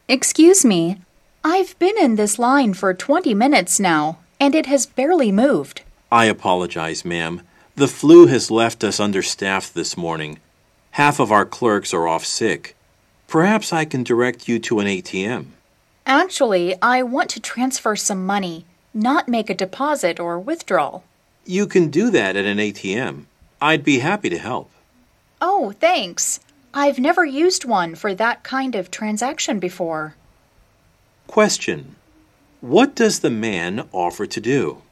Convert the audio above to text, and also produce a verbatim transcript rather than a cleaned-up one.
Excuse me. I've been in this line for twenty minutes now, and it has barely moved. I apologize, ma'am. The flu has left us understaffed this morning. Half of our clerks are off sick. Perhaps I can direct you to an A T M. Actually, I want to transfer some money, not make a deposit or withdrawal. You can do that at an A T M. I'd be happy to help. Oh, thanks. I've never used one for that kind of transaction before. Question: What does the man offer to do?